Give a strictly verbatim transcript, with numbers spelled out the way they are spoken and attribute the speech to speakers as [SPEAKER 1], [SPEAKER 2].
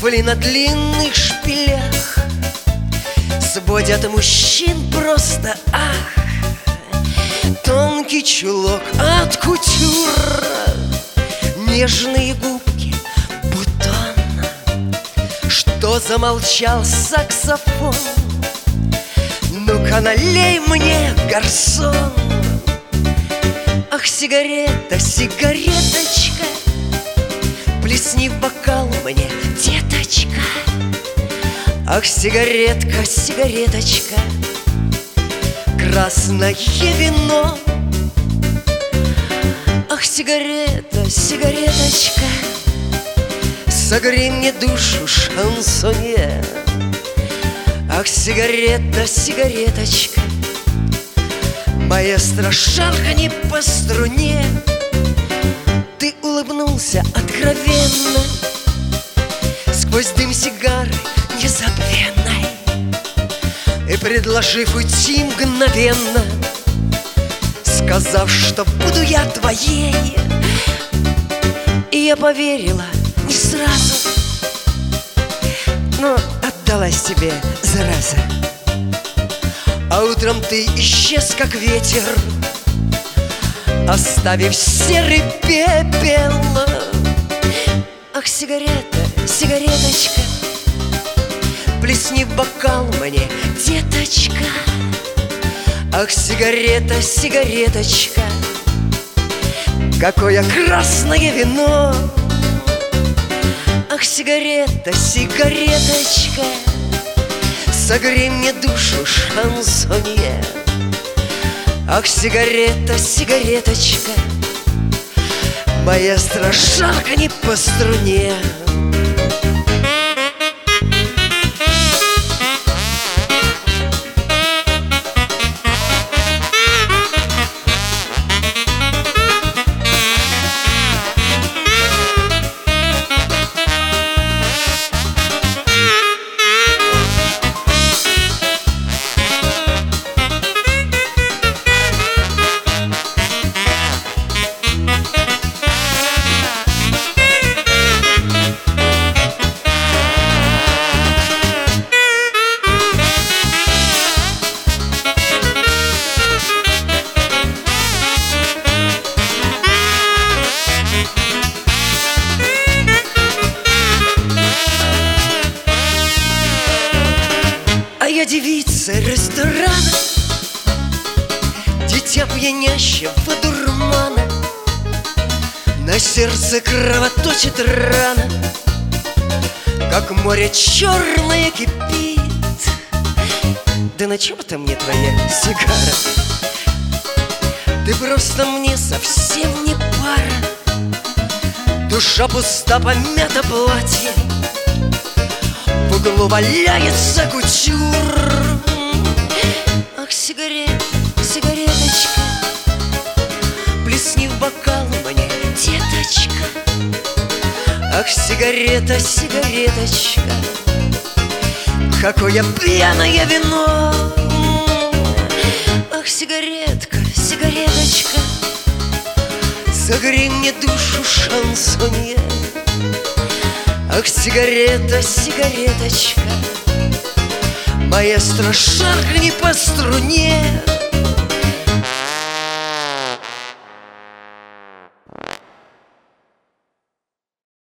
[SPEAKER 1] туфли на длинных шпилях сводят мужчин просто ах. Тонкий чулок от кутюр, нежные губки бутон. Что замолчал саксофон? Ну-ка налей мне, гарсон. Ах, сигарета, сигареточка, плесни в бокал мне, деточка. Ах, сигаретка, сигареточка, красное вино. Ах, сигарета, сигареточка, согрей мне душу, шансонье. Ах, сигарета, сигареточка, маэстро, шарканье по струне. Ты улыбнулся откровенно сквозь дым сигары незабвенной и, предложив уйти мгновенно, сказав, что буду я твоей. И я поверила не сразу, но отдалась тебе, зараза. А утром ты исчез, как ветер, оставив серый пепел. Ах, сигарета, сигареточка, плесни в бокал мне, деточка. Ах, сигарета, сигареточка, какое красное вино. Ах, сигарета, сигареточка, согрей мне душу, шансонье. Ах, сигарета, сигареточка, маэстро, шарканье по струне. А я девица ресторана, дитя пьянящего дурмана. На сердце кровоточит рана, как море черное кипит. Да на чем это мне твоя сигара? Ты просто мне совсем не пара. Душа пуста, помята платье, в углу валяется кутюр. Ах, сигарета, сигареточка, плесни в бокал мне, деточка. Ах, сигарета, сигареточка, какое пьяное вино. Ах, сигаретка, сигареточка, согрей мне душу, шансонье. Ах, сигарета, сигареточка, маэстро, шарканье по струне.